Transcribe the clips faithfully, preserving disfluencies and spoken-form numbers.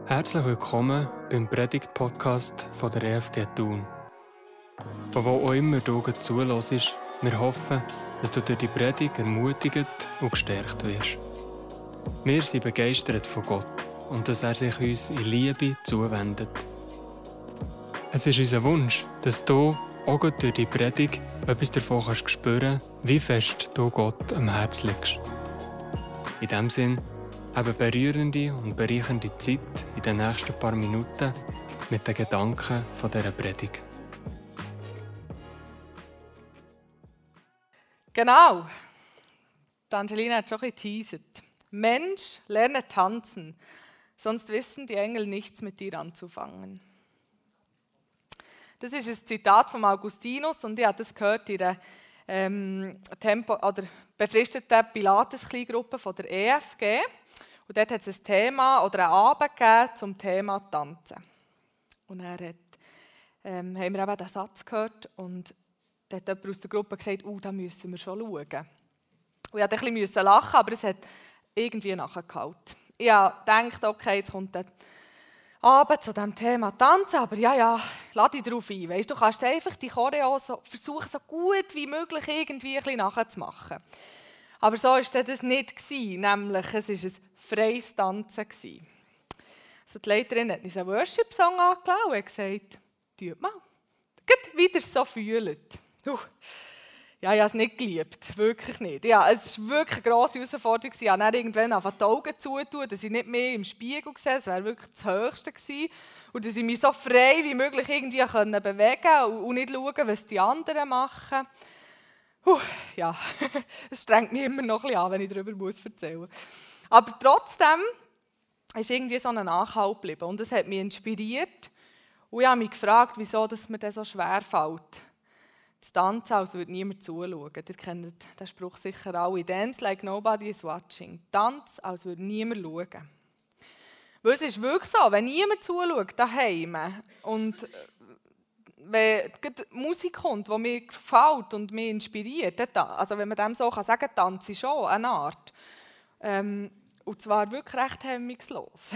Herzlich willkommen beim Predigt-Podcast von der E F G Thun. Von wo auch immer du zuhörst, wir hoffen, dass du durch die Predigt ermutigt und gestärkt wirst. Wir sind begeistert von Gott und dass er sich uns in Liebe zuwendet. Es ist unser Wunsch, dass du auch durch die Predigt etwas davon kannst spüren, wie fest du Gott am Herzen liegst. In diesem Sinn, eine berührende und bereichernde Zeit in den nächsten paar Minuten mit den Gedanken von dieser Predigt. Genau. Die Angelina hat schon ein bisschen geteasert. Mensch, lerne tanzen, sonst wissen die Engel nichts mit dir anzufangen. Das ist ein Zitat von Augustinus und ich habe das gehört in der ähm, Tempo- oder befristeten Pilates-Kleingruppe von der E F G. Und dort hat es ein Thema oder einen Abend gegeben zum Thema Tanzen. Und er hat, ähm, haben wir eben diesen Satz gehört und da hat jemand aus der Gruppe gesagt, oh, da müssen wir schon schauen. Und ich musste ein bisschen lachen, aber es hat irgendwie nachgehalten. Ich dachte, okay, jetzt kommt der Abend zu diesem Thema Tanzen, aber ja, ja, lade dich darauf ein. Weißt, du kannst einfach die Choreo so, versuchen, so gut wie möglich irgendwie ein bisschen nachzumachen. Aber so war das nicht, nämlich es war ein freies Tanzen. Also die Leiterin hat uns einen Worship-Song angelassen und hat gesagt, tut mal, gut, wie ihr es so fühlt. Uh. Ja, ich habe es nicht geliebt, wirklich nicht. Ja, es war wirklich eine grosse Herausforderung. Ich habe dann irgendwann angefangen, die Augen zuzutun, dass ich nicht mehr im Spiegel sehe, das wäre wirklich das Höchste gewesen. Und dass ich mich so frei wie möglich irgendwie bewegen konnte und nicht schauen, was die anderen machen. Uh, ja, es strengt mich immer noch ein bisschen an, wenn ich darüber erzählen muss. Aber trotzdem ist irgendwie so ein Nachhalt geblieben und es hat mich inspiriert. Und ich habe mich gefragt, wieso es mir das so schwer fällt, zu tanzen, als würde niemand zuschauen. Ihr kennt den Spruch sicher alle. Dance like nobody is watching. Tanz, als würde niemand schauen. Weil es ist wirklich so, wenn niemand zuschaut, daheim, und wenn Musik kommt, die mir gefällt und mich inspiriert, also wenn man dem so sagen kann, tanze ich schon, eine Art. Ähm, und zwar wirklich recht hemmungslos.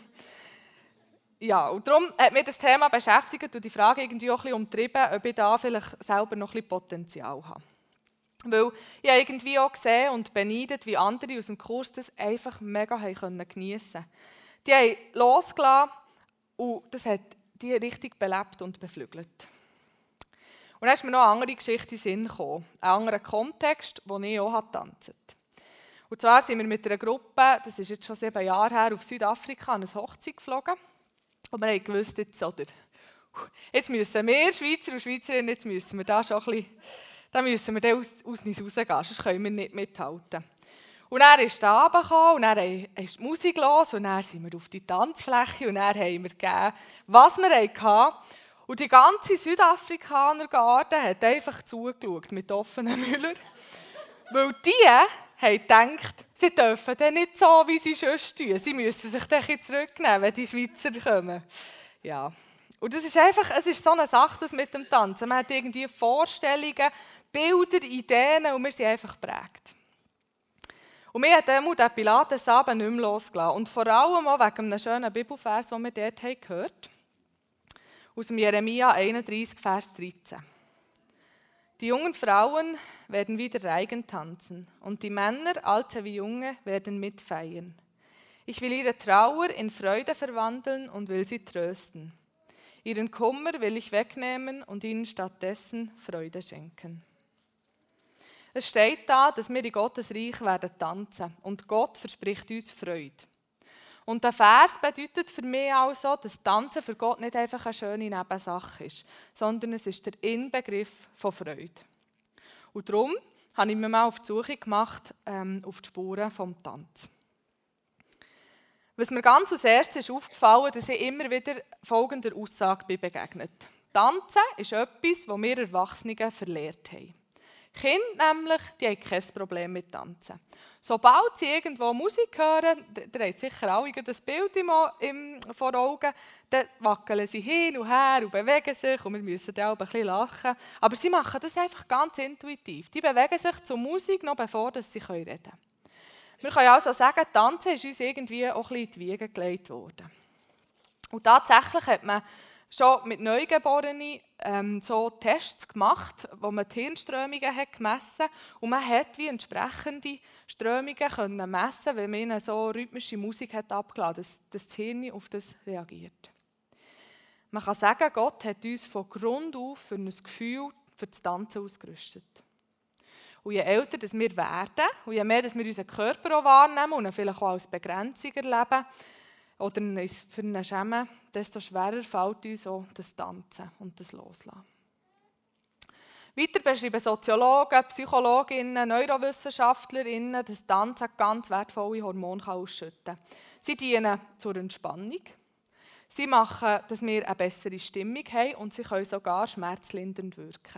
Ja, und darum hat mich das Thema beschäftigt und die Frage irgendwie auch ein bisschen umtrieben, ob ich da vielleicht selber noch ein bisschen Potenzial habe. Weil ich habe irgendwie auch gesehen und beneidet, wie andere aus dem Kurs das einfach mega geniessen konnten. Die haben losgelassen und das hat die richtig belebt und beflügelt. Und dann ist mir noch eine andere Geschichte in den Sinn gekommen, ein anderer Kontext, wo ich auch tanzt. Und zwar sind wir mit einer Gruppe, das ist jetzt schon sieben Jahre her, auf Südafrika an eine Hochzeit geflogen. Und wir haben gewusst, jetzt, oder, jetzt müssen wir, Schweizer und Schweizerinnen, jetzt müssen wir da schon ein bisschen, da müssen wir da aus, aus uns rausgehen, sonst können wir nicht mithalten. Und dann ist der Abend gekommen, und dann ist die Musik los, und dann sind wir auf die Tanzfläche, und dann haben wir gegeben, was wir hatten. Und die ganze Südafrikaner-Garde hat einfach zugeschaut, mit offenen Müllern. Weil die haben gedacht, sie dürfen dann nicht so, wie sie sonst tun. Sie müssen sich dann zurücknehmen, wenn die Schweizer kommen. Ja. Und das ist einfach, es ist so eine Sache, das mit dem Tanzen. Man hat irgendwie Vorstellungen, Bilder, Ideen und wir sind einfach geprägt. Und wir haben den Pilates-Abend nicht mehr losgelassen. Und vor allem auch wegen einem schönen Bibelvers, den wir dort gehört haben. Aus dem Jeremia einunddreißig, Vers dreizehn. Die jungen Frauen werden wieder Reigen tanzen und die Männer, alte wie junge, werden mitfeiern. Ich will ihre Trauer in Freude verwandeln und will sie trösten. Ihren Kummer will ich wegnehmen und ihnen stattdessen Freude schenken. Es steht da, dass wir in Gottes Reich werden tanzen und Gott verspricht uns Freude. Und der Vers bedeutet für mich also, dass Tanzen für Gott nicht einfach eine schöne Nebensache ist, sondern es ist der Inbegriff von Freude. Und darum habe ich mir mal auf die Suche gemacht, ähm, auf die Spuren des Tanzes. Was mir ganz als erstes ist aufgefallen, dass ich immer wieder folgender Aussage bin begegnet. Tanzen ist etwas, das wir Erwachsenen verlehrt haben. Kinder nämlich, die haben kein Problem mit Tanzen. Sobald sie irgendwo Musik hören, ihr habt sicher alle das Bild im, im, vor Augen, dann wackeln sie hin und her und bewegen sich und wir müssen dann auch ein bisschen lachen. Aber sie machen das einfach ganz intuitiv. Die bewegen sich zur Musik, noch bevor sie reden können. Wir können also sagen, Tanzen ist uns irgendwie auch ein bisschen in die Wiege gelegt worden. Und tatsächlich hat man schon mit Neugeborenen ähm, so Tests gemacht, wo man die Hirnströmungen hat gemessen und man hat wie entsprechende Strömungen können messen, wenn man ihnen so rhythmische Musik hat abgeladen, dass, dass das Hirn auf das reagiert. Man kann sagen, Gott hat uns von Grund auf für ein Gefühl für das Tanzen ausgerüstet. Und je älter dass wir werden und je mehr dass wir unseren Körper auch wahrnehmen und ihn vielleicht auch als Begrenzung erleben oder uns für ihn schämen, desto schwerer fällt uns auch das Tanzen und das Loslassen. Weiter beschreiben Soziologen, Psychologinnen, Neurowissenschaftlerinnen, dass Tanzen ganz wertvolle Hormone ausschütten kann. Sie dienen zur Entspannung, sie machen, dass wir eine bessere Stimmung haben und sie können sogar schmerzlindernd wirken.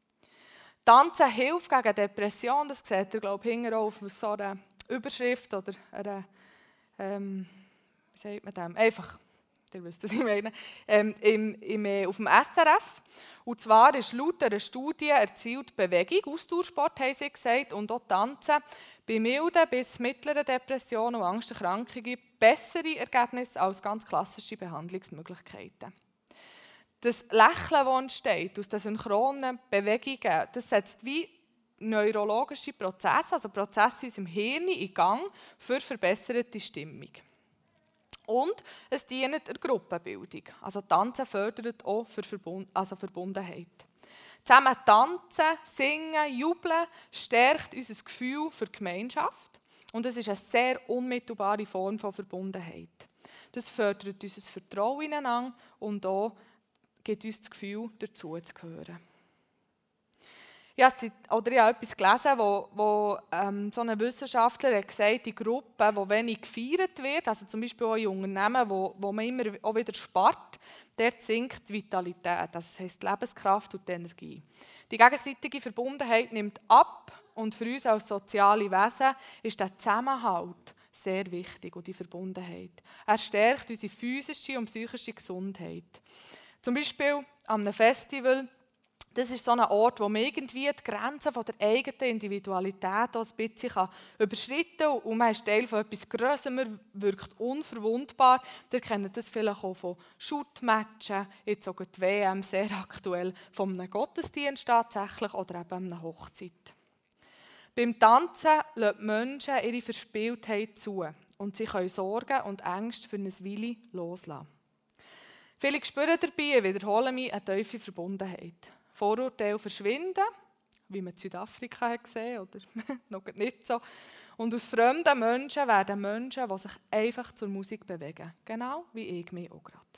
Tanzen hilft gegen Depression, das seht ihr, glaube ich, hinten auf so einer Überschrift oder einer, ähm, wie sagt man dem? Einfach, ihr wisst, was ich meine, ähm, im, im, auf dem S R F. Und zwar ist laut einer Studie erzielt Bewegung, Ausdauersport, haben sie gesagt, und auch Tanzen bei milden bis mittleren Depressionen und Angsterkrankungen bessere Ergebnisse als ganz klassische Behandlungsmöglichkeiten. Das Lächeln, das entsteht aus den synchronen Bewegungen, das setzt wie neurologische Prozesse, also Prozesse in unserem Hirn in Gang für verbesserte Stimmung. Und es dient der Gruppenbildung. Also Tanzen fördert auch für Verbund, also Verbundenheit. Zusammen tanzen, singen, jubeln stärkt unser Gefühl für Gemeinschaft. Und es ist eine sehr unmittelbare Form von Verbundenheit. Das fördert unser Vertrauen ineinander und auch gibt uns das Gefühl, dazuzugehören. Ich habe, oder ich habe etwas gelesen, wo, wo ähm, so ein Wissenschaftler hat gesagt, die Gruppe, die wenig gefeiert wird, also zum Beispiel auch in Unternehmen, wo, wo man immer auch wieder spart, dort sinkt die Vitalität, das heisst die Lebenskraft und die Energie. Die gegenseitige Verbundenheit nimmt ab und für uns als soziale Wesen ist der Zusammenhalt sehr wichtig und die Verbundenheit. Er stärkt unsere physische und psychische Gesundheit. Zum Beispiel an einem Festival. Das ist so ein Ort, wo man irgendwie die Grenzen von der eigenen Individualität auch ein bisschen überschritten kann und man ist Teil von etwas Größerem, man wirkt unverwundbar. Ihr kennt das vielleicht auch von Shootmatchen, jetzt sogar die W M, sehr aktuell, von einem Gottesdienst tatsächlich oder eben einer Hochzeit. Beim Tanzen lassen die Menschen ihre Verspieltheit zu und sie können Sorgen und Ängste für eine Weile loslassen. Viele spüren dabei, wiederholen mich, eine tiefe Verbundenheit. Vorurteile verschwinden, wie man in Südafrika hat gesehen oder noch nicht so. Und aus fremden Menschen werden Menschen, die sich einfach zur Musik bewegen. Genau wie ich mich auch gerade.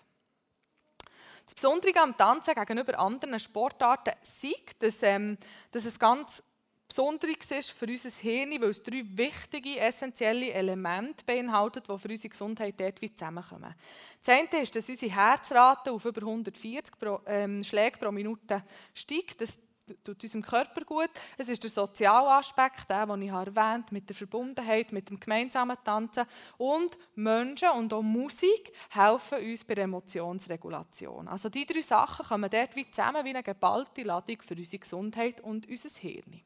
Das Besondere am Tanzen gegenüber anderen Sportarten ist, dass, ähm, dass es ganz Besonderes ist für unser Hirn, weil es drei wichtige, essentielle Elemente beinhaltet, die für unsere Gesundheit dort wie zusammenkommen. Das eine ist, dass unsere Herzrate auf über hundertvierzig pro, ähm, Schläge pro Minute steigt. Das tut unserem Körper gut. Es ist der soziale Aspekt, der, den ich erwähnt habe, mit der Verbundenheit, mit dem gemeinsamen Tanzen. Und Menschen und auch Musik helfen uns bei der Emotionsregulation. Also die drei Sachen kommen dort wie zusammen wie eine geballte Ladung für unsere Gesundheit und unser Hirn.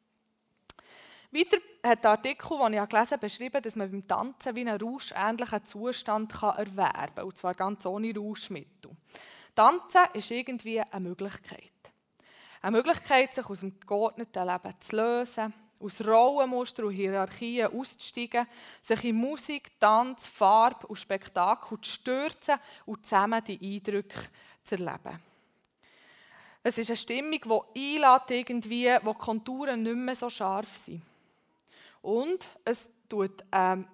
Weiter hat der Artikel, den ich gelesen habe, beschrieben, dass man beim Tanzen wie einen rauschähnlichen Zustand erwerben kann, und zwar ganz ohne Rauschmittel. Tanzen ist irgendwie eine Möglichkeit. Eine Möglichkeit, sich aus dem geordneten Leben zu lösen, aus Rollenmustern und Hierarchien auszusteigen, sich in Musik, Tanz, Farbe und Spektakel zu stürzen und zusammen die Eindrücke zu erleben. Es ist eine Stimmung, die einlädt, irgendwie, wo die Konturen nicht mehr so scharf sind. Und es tut ähm,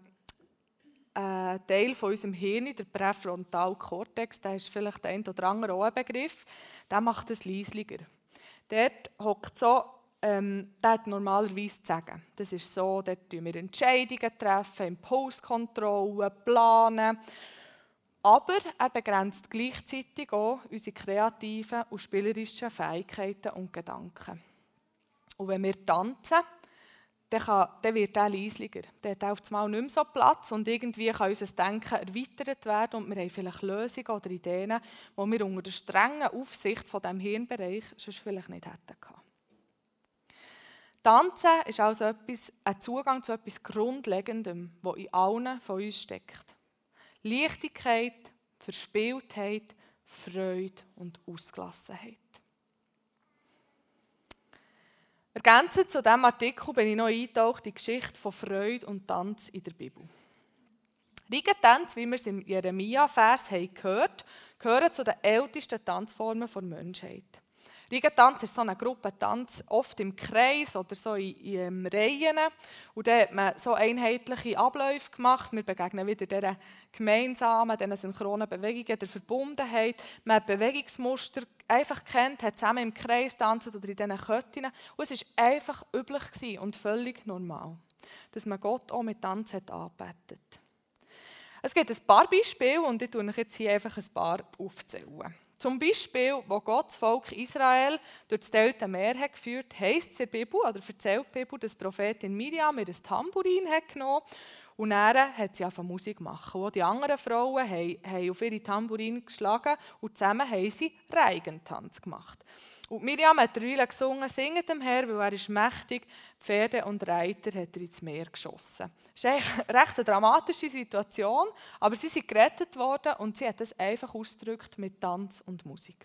ein Teil von unserem Hirn, der Präfrontalkortex, der ist vielleicht der ein oder andere auch ein Begriff, der macht es leislicher. Dort hockt so, ähm, der hat normalerweise zu sagen. Das ist so, dort treffen wir Entscheidungen, treffen, Impulskontrolle, planen. Aber er begrenzt gleichzeitig auch unsere kreativen und spielerischen Fähigkeiten und Gedanken. Und wenn wir tanzen, dann, kann, dann wird er leislicher. Dann hat er auf einmal nicht mehr so Platz und irgendwie kann unser Denken erweitert werden und wir haben vielleicht Lösungen oder Ideen, die wir unter der strengen Aufsicht von diesem Hirnbereich sonst vielleicht nicht hätten gehabt. Tanzen ist also etwas, ein Zugang zu etwas Grundlegendem, das in allen von uns steckt. Leichtigkeit, Verspieltheit, Freude und Ausgelassenheit. Ergänzend zu diesem Artikel bin ich noch eingetaucht in die Geschichte von Freude und Tanz in der Bibel. Reigentanz, wie wir es im Jeremia-Vers gehört haben, gehören zu den ältesten Tanzformen der Menschheit. Reigentanz ist so eine Gruppentanz, oft im Kreis oder so in, in Reihen. Und da hat man so einheitliche Abläufe gemacht. Wir begegnen wieder dieser gemeinsamen, diesen synchronen Bewegungen, der Verbundenheit. Man hat Bewegungsmuster einfach kennt, hat zusammen im Kreis tanzt oder in diesen Ketten. Und es war einfach üblich und völlig normal, dass man Gott auch mit Tanz hat angebetet. Es gibt ein paar Beispiele und ich tue euch jetzt hier einfach ein paar aufzählen. Zum Beispiel, wo Gott das Volk Israel durch das Delte Meer hat geführt, heisst es in der Bibel, oder erzählt die Bibel, dass die Prophetin Miriam ihr ein Tambourin hat genommen und dann hat sie angefangen Musik zu machen. Und die anderen Frauen haben, haben auf ihre Tambourin geschlagen und zusammen haben sie Reigentanz gemacht. Und Miriam hat derweil gesungen, singet dem Herr, weil er ist mächtig, Pferde und Reiter hat er ins Meer geschossen. Das ist eigentlich eine recht dramatische Situation, aber sie sind gerettet worden und sie hat das einfach ausgedrückt mit Tanz und Musik.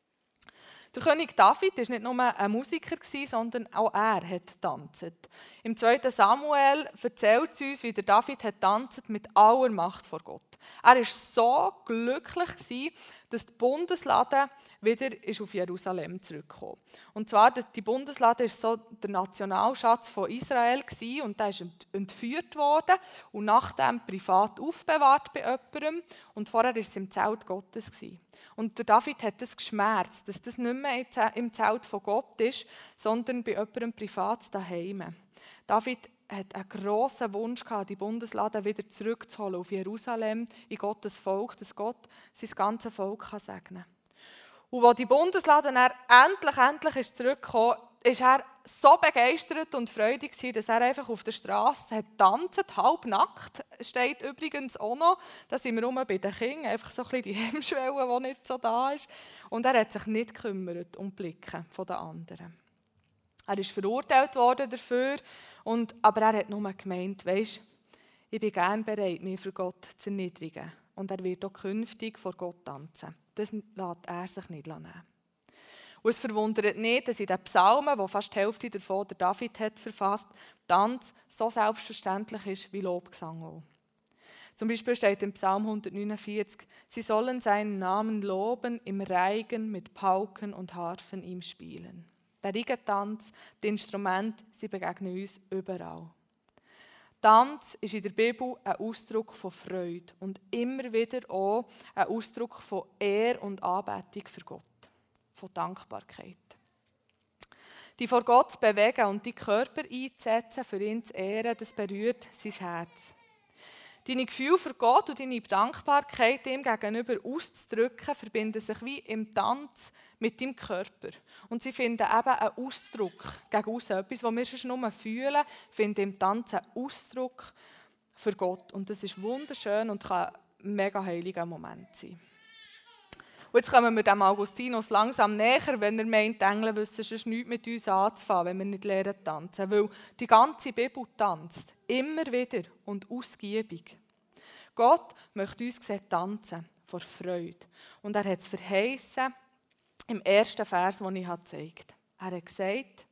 Der König David war nicht nur ein Musiker, sondern auch er hat getanzt. Im zweiten Samuel erzählt es uns, wie der David hat getanzt mit aller Macht vor Gott. Er war so glücklich, dass die Bundeslade wieder auf Jerusalem zurückkam. Und zwar, die Bundeslade war so der Nationalschatz von Israel und der ist entführt worden und nachdem privat aufbewahrt bei jemandem. Und vorher war es im Zelt Gottes. Und der David hat es geschmerzt, dass das nicht mehr im Zelt von Gott ist, sondern bei jemandem privat daheim. David hat einen grossen Wunsch gehabt, die Bundeslade wieder zurückzuholen auf Jerusalem, in Gottes Volk, dass Gott sein ganzes Volk segnen kann. Und als die Bundeslade dann endlich, endlich ist zurückgekommen, ist er so begeistert und freudig gewesen, dass er einfach auf der Straße tanzt, halb nackt, steht übrigens auch noch. Da sind wir rum bei den Kindern, einfach so ein bisschen die Hemmschwelle, die nicht so da ist. Und er hat sich nicht gekümmert um die Blicke der anderen. Er ist verurteilt worden dafür, und, aber er hat nur gemeint, weisst, ich bin gern bereit, mich für Gott zu erniedrigen. Und er wird auch künftig vor Gott tanzen. Das lässt er sich nicht nehmen. Und es verwundert nicht, dass in den Psalmen, wo fast die Hälfte davon der David hat verfasst, Tanz so selbstverständlich ist wie Lobgesang auch. Zum Beispiel steht im Psalm hundertneunundvierzig, sie sollen seinen Namen loben, im Reigen mit Pauken und Harfen ihm spielen. Der Reigentanz, die Instrumente, sie begegnen uns überall. Tanz ist in der Bibel ein Ausdruck von Freude und immer wieder auch ein Ausdruck von Ehr und Anbetung für Gott, von Dankbarkeit. Die vor Gott zu bewegen und die Körper einzusetzen, für ihn zu ehren, das berührt sein Herz. Deine Gefühle für Gott und deine Dankbarkeit ihm gegenüber auszudrücken, verbinden sich wie im Tanz mit deinem Körper. Und sie finden eben einen Ausdruck gegen aussen. Etwas, was wir schon nur fühlen, finden im Tanz einen Ausdruck für Gott. Und das ist wunderschön und kann ein mega heiliger Moment sein. Und jetzt kommen wir dem Augustinus langsam näher, wenn er meint, die Engel wissen sonst nichts mit uns anzufangen, wenn wir nicht lernen tanzen. Weil die ganze Bibel tanzt, immer wieder und ausgiebig. Gott möchte uns sehen tanzen, vor Freude. Und er hat es verheißen im ersten Vers, den ich gezeigt habe. Er hat gesagt,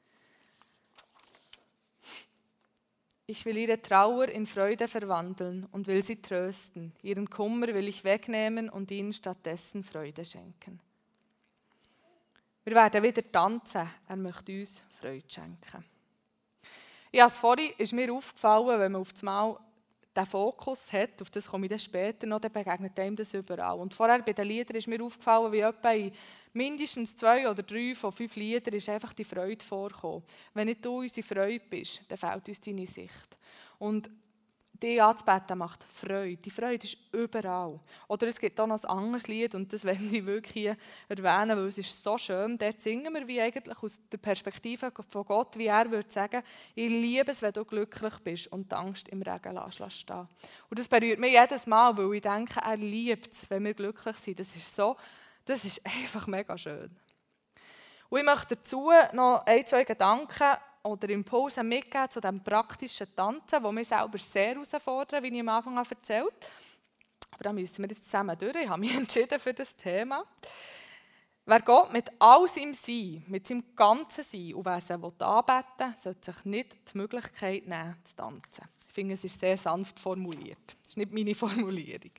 ich will ihre Trauer in Freude verwandeln und will sie trösten. Ihren Kummer will ich wegnehmen und ihnen stattdessen Freude schenken. Wir werden wieder tanzen. Er möchte uns Freude schenken. Ja, vorhin ist mir aufgefallen, wenn man auf das Mal den Fokus hat, auf das komme ich dann später noch, dann begegnet einem das überall. Und vorher bei den Liedern ist mir aufgefallen, wie etwa in mindestens zwei oder drei von fünf Liedern ist einfach die Freude vorgekommen. Wenn nicht du unsere Freude bist, dann fehlt uns deine Sicht. Und dich anzubeten macht Freude. Die Freude ist überall. Oder es gibt auch noch ein anderes Lied, und das will ich wirklich hier erwähnen, weil es ist so schön. Dort singen wir wie eigentlich aus der Perspektive von Gott, wie er würde sagen, ich liebe es, wenn du glücklich bist und die Angst im Regen lässt stehen. Und das berührt mich jedes Mal, weil ich denke, er liebt es, wenn wir glücklich sind. Das ist so, das ist einfach mega schön. Und ich möchte dazu noch ein, zwei Gedanken oder Impulse mitgeben zu diesem praktischen Tanzen, das mich selber sehr herausfordert, wie ich am Anfang erzählt habe. Aber da müssen wir jetzt zusammen durch. Ich habe mich entschieden für das Thema. Wer Gott mit all seinem Sein, mit seinem ganzen Sein und Wesen anbeten will, sollte sich nicht die Möglichkeit nehmen, zu tanzen. Ich finde, es ist sehr sanft formuliert. Das ist nicht meine Formulierung.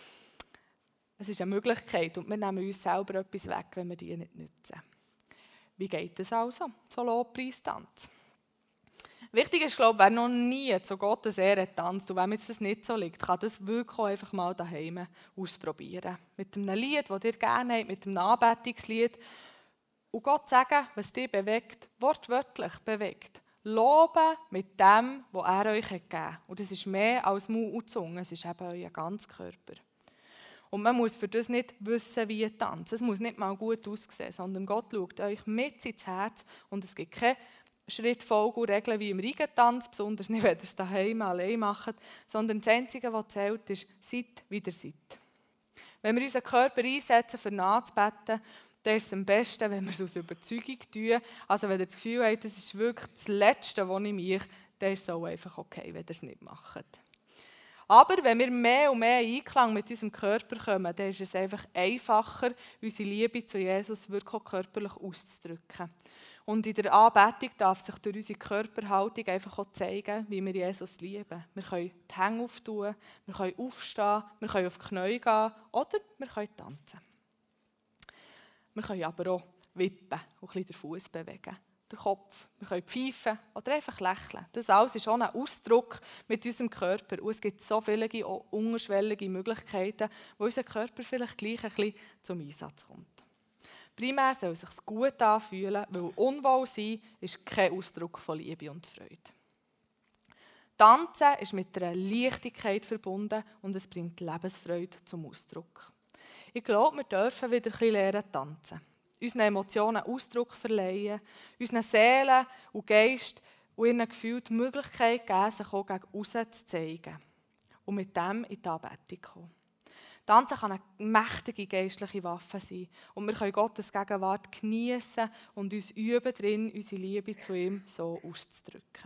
Es ist eine Möglichkeit und wir nehmen uns selber etwas weg, wenn wir die nicht nutzen. Wie geht es also, so Lobpreistanz? Wichtig ist, glaube ich, wer noch nie zu Gottes Ehre tanzt und wenn jetzt das nicht so liegt, kann das wirklich auch einfach mal daheim ausprobieren. Mit einem Lied, das ihr gerne habt, mit einem Anbetungslied. Und Gott sagen, was dich bewegt, wortwörtlich bewegt. Loben mit dem, was er euch gegeben hat. Und das ist mehr als Mund und Zunge, es ist eben euer ganzer Körper. Und man muss für das nicht wissen, wie tanzen. Es muss nicht mal gut aussehen, sondern Gott schaut euch mit ins Herz und es gibt keine Schrittfolge und Regeln wie im Reigentanz, besonders nicht, wenn ihr es daheim allein macht, sondern das Einzige, was zählt, ist, seid, wie ihr seid. Wenn wir unseren Körper einsetzen, für nachzubeten, dann ist es am besten, wenn wir es aus Überzeugung tun. Also wenn ihr das Gefühl habt, das ist wirklich das Letzte, was ich mache, dann ist es auch einfach okay, wenn ihr es nicht macht. Aber wenn wir mehr und mehr in Einklang mit unserem Körper kommen, dann ist es einfach einfacher, unsere Liebe zu Jesus wirklich auch körperlich auszudrücken. Und in der Anbetung darf sich durch unsere Körperhaltung einfach auch zeigen, wie wir Jesus lieben. Wir können die Hände auftun, wir können aufstehen, wir können auf die Knie gehen oder wir können tanzen. Wir können aber auch wippen und ein bisschen den Fuß bewegen, den Kopf. Wir können pfeifen oder einfach lächeln. Das alles ist auch ein Ausdruck mit unserem Körper. Und es gibt so viele auch unterschwellige Möglichkeiten, wo unser Körper vielleicht gleich ein bisschen zum Einsatz kommt. Primär soll es sich gut anfühlen, weil Unwohlsein ist kein Ausdruck von Liebe und Freude. Tanzen ist mit einer Leichtigkeit verbunden und es bringt Lebensfreude zum Ausdruck. Ich glaube, wir dürfen wieder ein bisschen lernen tanzen. Unseren Emotionen Ausdruck verleihen, unseren Seelen und Geist und ihren Gefühlen die Möglichkeit geben, sich auch gegen aussen zu zeigen und mit dem in die Anbetung kommen. Tanzen kann eine mächtige geistliche Waffe sein und wir können Gottes Gegenwart genießen und uns üben darin, unsere Liebe zu ihm so auszudrücken.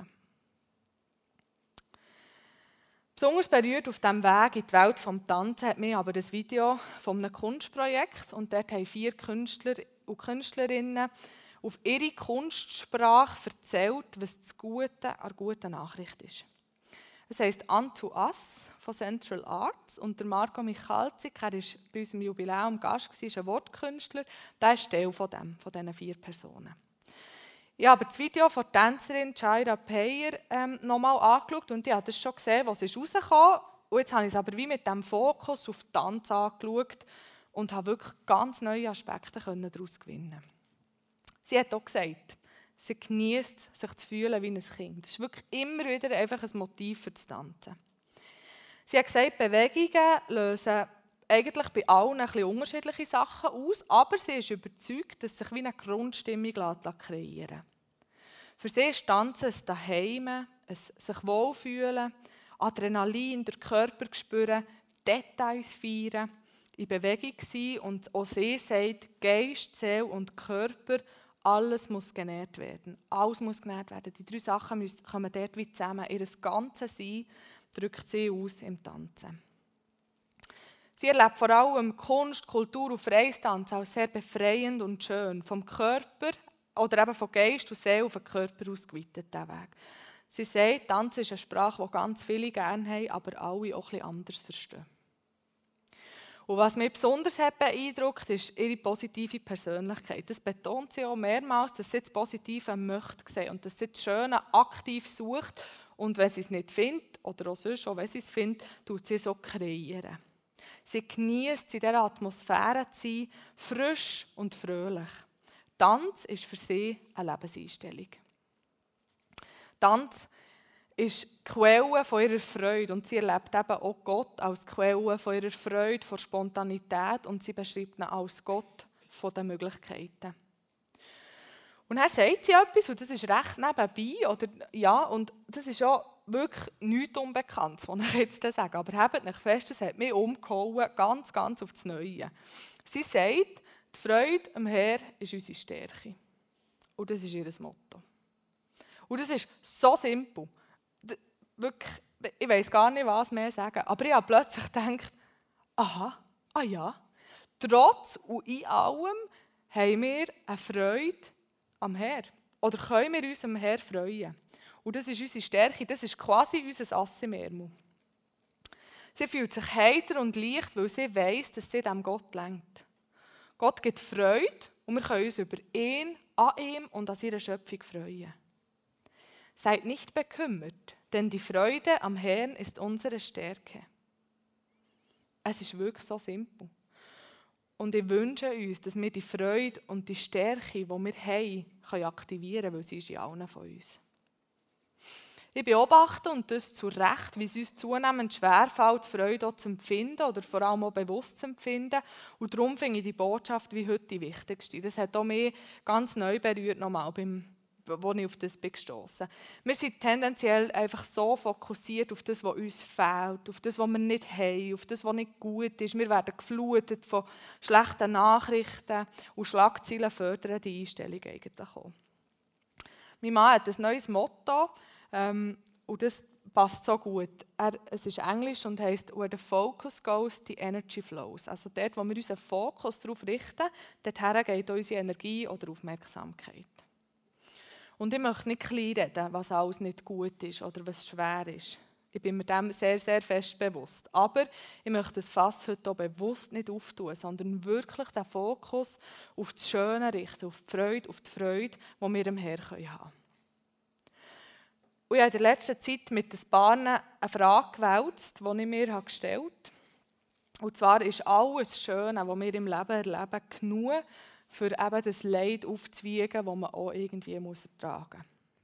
Besonders berührt auf diesem Weg in die Welt des Tanzen hat mich aber das Video von einem Kunstprojekt und dort haben vier Künstler und Künstlerinnen auf ihre Kunstsprache erzählt, was das Gute an der guten Nachricht ist. Es heisst «Unto Us» von Central Arts und der Marco Michalzik, er war bei unserem Jubiläum Gast, ist ein Wortkünstler, der ist Teil von, dem, von diesen vier Personen. Ich habe das Video von der Tänzerin Jaira Peyer ähm, nochmal angeschaut und ich habe das schon gesehen, was ist rausgekommen. Und jetzt habe ich es aber wie mit dem Fokus auf Tanz angeschaut und habe wirklich ganz neue Aspekte daraus gewinnen. Sie hat auch gesagt, sie genießt sich zu fühlen wie ein Kind. Das ist wirklich immer wieder einfach ein Motiv für das Tanzen. Sie hat gesagt, Bewegungen lösen eigentlich bei allen ein bisschen unterschiedliche Sachen aus, aber sie ist überzeugt, dass sich wie eine Grundstimmung kreieren lässt. Für sie ist Tanzen ein Daheim, ein sich wohlfühlen, Adrenalin, den Körper spüren, Details feiern, in Bewegung sein und auch sie sagt, Geist, Seele und Körper, alles muss genährt werden. Alles muss genährt werden. Die drei Sachen müssen, kommen dort wie zusammen. Ihr ganzes Sein drückt sie aus im Tanzen. Sie erlebt vor allem Kunst, Kultur und Freistanz als sehr befreiend und schön. Vom Körper oder eben von Geist und Seele auf den Körper ausgeweitet, diesen Weg. Sie sagt, Tanzen ist eine Sprache, die ganz viele gerne haben, aber alle auch etwas anders verstehen. Und was mich besonders hat beeindruckt, ist ihre positive Persönlichkeit. Das betont sie auch mehrmals, dass sie das Positive möchte sehen und dass sie das Schöne aktiv sucht. Und wenn sie es nicht findet, oder auch sonst, auch wenn sie es findet, tut sie es auch kreieren. Sie genießt in dieser Atmosphäre zu sein, frisch und fröhlich. Tanz ist für sie eine Lebenseinstellung. Tanz ist die Quelle von ihrer Freude und sie erlebt eben auch Gott als Quelle von ihrer Freude, von Spontanität und sie beschreibt ihn als Gott von den Möglichkeiten. Und dann sagt sie etwas, und das ist recht nebenbei, oder, ja, und das ist ja wirklich nichts Unbekanntes, was ich jetzt sage, aber habt nicht fest, das hat mich umgehauen, ganz, ganz auf das Neue. Sie sagt, die Freude am Herrn ist unsere Stärke. Und das ist ihr Motto. Und das ist so simpel. Wirklich, ich weiss gar nicht, was mehr sagen, aber ich habe plötzlich gedacht, aha, ah ja, trotz und in allem haben wir eine Freude am Herr. Oder können wir uns am Herr freuen. Und das ist unsere Stärke, das ist quasi unser Ass im Ärmel. Sie fühlt sich heiter und leicht, weil sie weiss, dass sie dem Gott lenkt. Gott gibt Freude und wir können uns über ihn, an ihm und an seiner Schöpfung freuen. Seid nicht bekümmert, denn die Freude am Herrn ist unsere Stärke. Es ist wirklich so simpel. Und ich wünsche uns, dass wir die Freude und die Stärke, die wir haben, können aktivieren können, weil sie ist in allen von uns. Ich beobachte, und das zu Recht, wie es uns zunehmend schwerfällt, Freude auch zu empfinden oder vor allem auch bewusst zu empfinden. Und darum finde ich die Botschaft wie heute die wichtigste. Das hat auch mich ganz neu berührt, nochmal, beim, wo ich auf das bin gestossen. Wir sind tendenziell einfach so fokussiert auf das, was uns fehlt, auf das, was wir nicht haben, auf das, was nicht gut ist. Wir werden geflutet von schlechten Nachrichten und Schlagzeilen fördern die Einstellung eigentlich auch. Mein Mann hat ein neues Motto, ähm, und das passt so gut. Er, es ist Englisch und heisst «Where the focus goes, the energy flows». Also dort, wo wir unseren Fokus darauf richten, dorthin geht unsere Energie oder Aufmerksamkeit. Und ich möchte nicht kleinreden, was alles nicht gut ist oder was schwer ist. Ich bin mir dem sehr, sehr fest bewusst. Aber ich möchte das Fass heute auch bewusst nicht auftun, sondern wirklich den Fokus auf das Schöne richten, auf die Freude, auf die Freude, die wir im Herrn haben können. Und ich habe in der letzten Zeit mit ein paar eine Frage gewälzt, die ich mir gestellt habe. Und zwar ist alles Schöne, was wir im Leben erleben, genug, für eben das Leid aufzuwiegen, das man auch irgendwie ertragen muss.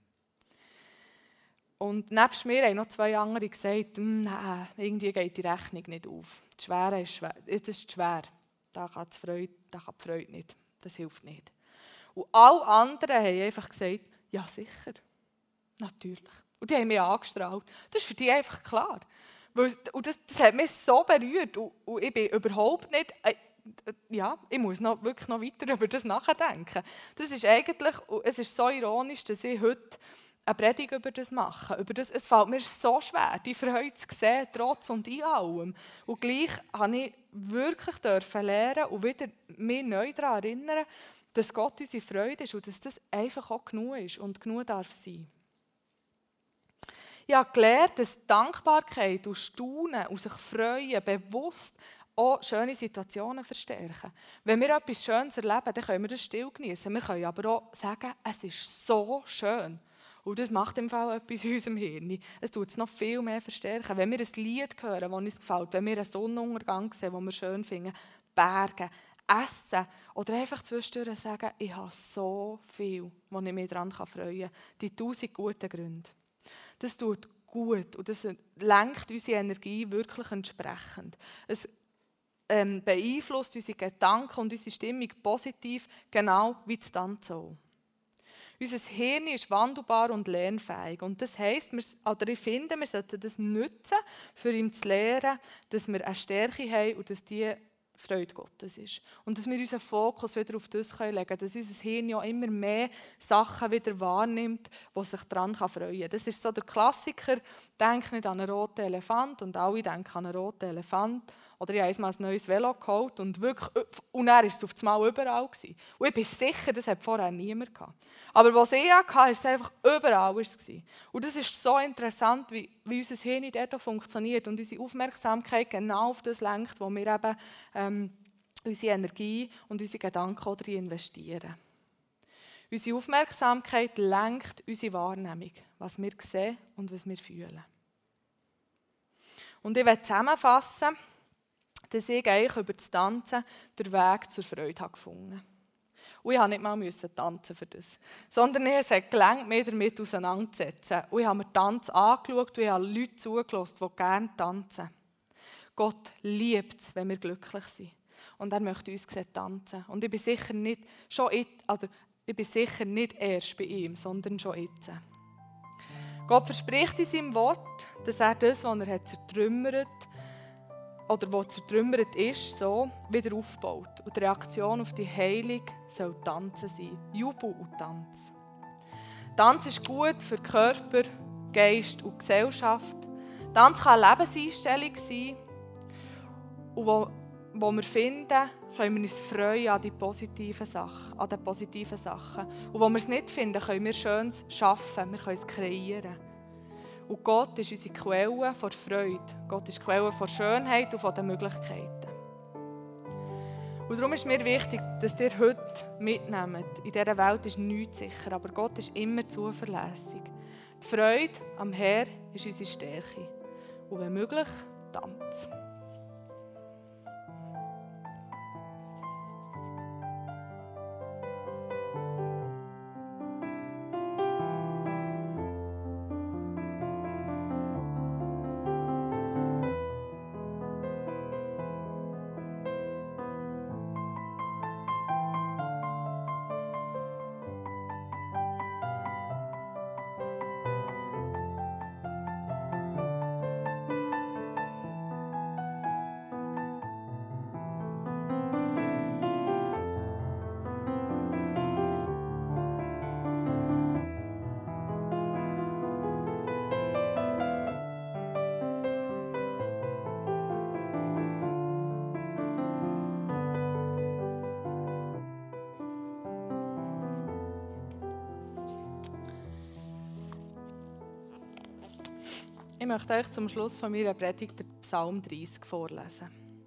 Und nebst mir haben noch zwei andere gesagt, nein, irgendwie geht die Rechnung nicht auf. Das Schwere ist schwer. Das ist schwer. Da kann die Freude, da kann die Freude nicht. Das hilft nicht. Und alle anderen haben einfach gesagt, ja sicher. Natürlich. Und die haben mich angestrahlt. Das ist für die einfach klar. Und das, das hat mich so berührt. Und, und ich bin überhaupt nicht... Äh, ja, ich muss noch, wirklich noch weiter über das nachdenken. Das ist eigentlich... Es ist so ironisch, dass ich heute eine Predigt über das mache. Über das, es fällt mir so schwer, die Freude zu sehen, trotz und in allem. Und gleich durfte ich wirklich lernen und wieder mich neu daran erinnern, dass Gott unsere Freude ist und dass das einfach auch genug ist und genug darf sein. Ich habe gelernt, dass Dankbarkeit und Staunen und sich freuen, bewusst auch schöne Situationen verstärken. Wenn wir etwas Schönes erleben, dann können wir das still genießen. Wir können aber auch sagen, es ist so schön. Und das macht im Fall etwas in unserem Hirn. Es tut es noch viel mehr verstärken. Wenn wir ein Lied hören, das uns gefällt, wenn wir einen Sonnenuntergang sehen, den wir schön finden, Berge, Essen oder einfach zwischendurch sagen, ich habe so viel, wo ich mich daran freuen kann. Die tausend guten Gründe. Das tut gut und das lenkt unsere Energie wirklich entsprechend. Es ähm, beeinflusst unsere Gedanken und unsere Stimmung positiv, genau wie das Tanzen auch. Unser Hirn ist wandelbar und lernfähig. Und das heisst, wir, oder ich finde, wir sollten das nutzen, für ihn zu lernen, dass wir eine Stärke haben und dass die Freude Gottes ist. Und dass wir unseren Fokus wieder auf das legen können, dass unser Hirn ja immer mehr Sachen wieder wahrnimmt, die sich daran freuen kann. Das ist so der Klassiker, denk nicht an einen roten Elefant und alle denken an einen roten Elefant. Oder ich habe einmal ein neues Velo geholt und, wirklich, und er war es auf einmal überall. Gewesen. Und ich bin sicher, das hat vorher niemand gehabt. Aber was ich hatte, war es einfach überall. Gewesen. Und das ist so interessant, wie, wie unser Hirn dort funktioniert und unsere Aufmerksamkeit genau auf das lenkt, wo wir eben ähm, unsere Energie und unsere Gedanken darin investieren. Unsere Aufmerksamkeit lenkt unsere Wahrnehmung, was wir sehen und was wir fühlen. Und ich will zusammenfassen, dass ich eigentlich über das Tanzen den Weg zur Freude habe gefunden habe. Und ich musste nicht mal tanzen für das, sondern es hat gelangt, mich damit auseinanderzusetzen. Und ich habe mir Tanz angeschaut und ich habe Leute zugelassen, die gerne tanzen. Gott liebt es, wenn wir glücklich sind. Und er möchte uns sehen tanzen. Und ich bin sicher nicht, schon jetzt, also ich bin sicher nicht erst bei ihm, sondern schon jetzt. Gott verspricht in seinem Wort, dass er das, was er hat zertrümmert oder was zertrümmert ist, so wieder aufbaut. Und die Reaktion auf die Heilung soll Tanzen sein. Jubel und Tanz. Tanz ist gut für Körper, Geist und Gesellschaft. Tanz kann eine Lebenseinstellung sein. Und wo, wo wir finden, können wir uns freuen an, die positiven Sachen, an den positiven Sachen. Und wo wir es nicht finden, können wir Schönes schaffen, wir können es kreieren. Und Gott ist unsere Quelle von Freude. Gott ist die Quelle von Schönheit und von den Möglichkeiten. Und darum ist mir wichtig, dass ihr heute mitnehmt. In dieser Welt ist nichts sicher, aber Gott ist immer zuverlässig. Die Freude am Herrn ist unsere Stärke. Und wenn möglich, Tanz. Ich möchte euch zum Schluss von meiner Predigt den Psalm dreißig vorlesen.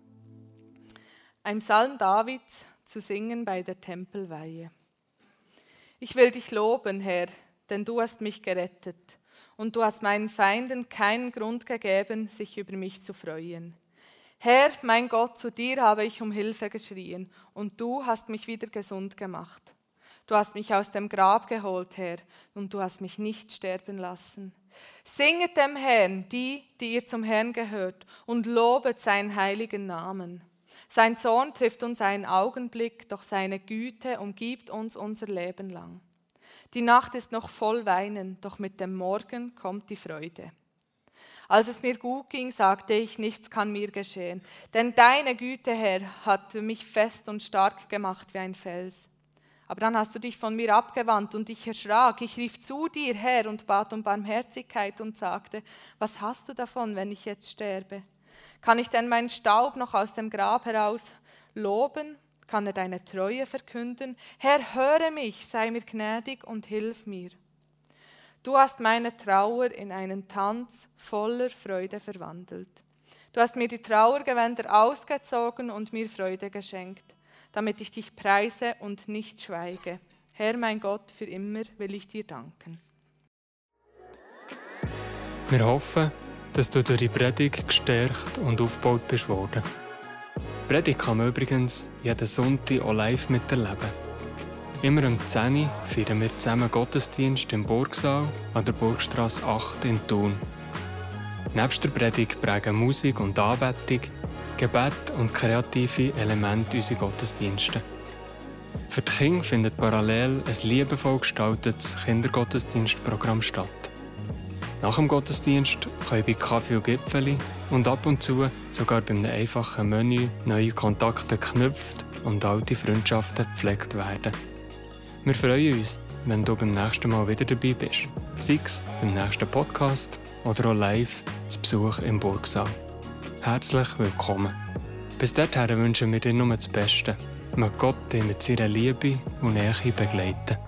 Ein Psalm Davids zu singen bei der Tempelweihe. Ich will dich loben, Herr, denn du hast mich gerettet und du hast meinen Feinden keinen Grund gegeben, sich über mich zu freuen. Herr, mein Gott, zu dir habe ich um Hilfe geschrien und du hast mich wieder gesund gemacht. Du hast mich aus dem Grab geholt, Herr, und du hast mich nicht sterben lassen. Singet dem Herrn, die, die ihr zum Herrn gehört, und lobet seinen heiligen Namen. Sein Zorn trifft uns einen Augenblick, doch seine Güte umgibt uns unser Leben lang. Die Nacht ist noch voll Weinen, doch mit dem Morgen kommt die Freude. Als es mir gut ging, sagte ich, nichts kann mir geschehen, denn deine Güte, Herr, hat mich fest und stark gemacht wie ein Fels. Aber dann hast du dich von mir abgewandt und ich erschrak. Ich rief zu dir, Herr, und bat um Barmherzigkeit und sagte, was hast du davon, wenn ich jetzt sterbe? Kann ich denn meinen Staub noch aus dem Grab heraus loben? Kann er deine Treue verkünden? Herr, höre mich, sei mir gnädig und hilf mir. Du hast meine Trauer in einen Tanz voller Freude verwandelt. Du hast mir die Trauergewänder ausgezogen und mir Freude geschenkt, damit ich dich preise und nicht schweige. Herr, mein Gott, für immer will ich dir danken. Wir hoffen, dass du durch die Predigt gestärkt und aufgebaut bist worden. Die Predigt kann man übrigens jeden Sonntag auch live miterleben. Immer um zehn Uhr feiern wir zusammen Gottesdienst im Burgsaal an der Burgstrasse acht in Thun. Nebst der Predigt prägen Musik und Anbetung, Gebet und kreative Elemente unserer Gottesdienste. Für die Kinder findet parallel ein liebevoll gestaltetes Kindergottesdienstprogramm statt. Nach dem Gottesdienst können bei Kaffee und Gipfeli und ab und zu sogar bei einem einfachen Menü neue Kontakte geknüpft und alte Freundschaften gepflegt werden. Wir freuen uns, wenn du beim nächsten Mal wieder dabei bist, sei es beim nächsten Podcast oder auch live zu Besuch im Burgsaal. Herzlich willkommen. Bis dahin wünschen wir dir nur das Beste. Möge Gott dich mit seiner Liebe und Nähe begleiten.